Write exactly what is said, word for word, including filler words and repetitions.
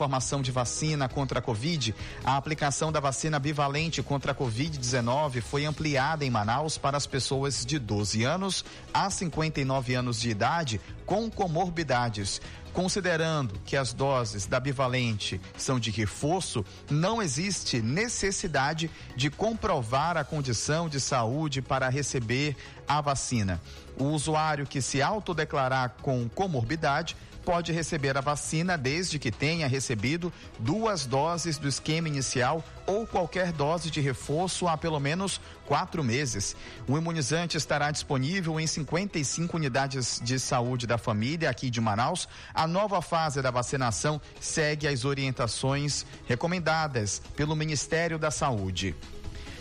Formação de vacina contra a Covid, a aplicação da vacina bivalente contra a covid dezenove foi ampliada em Manaus para as pessoas de doze anos a cinquenta e nove anos de idade com comorbidades. Considerando que as doses da bivalente são de reforço, não existe necessidade de comprovar a condição de saúde para receber a vacina. O usuário que se autodeclarar com comorbidade pode receber a vacina desde que tenha recebido duas doses do esquema inicial ou qualquer dose de reforço há pelo menos quatro meses. O imunizante estará disponível em cinquenta e cinco unidades de saúde da família aqui de Manaus. A nova fase da vacinação segue as orientações recomendadas pelo Ministério da Saúde.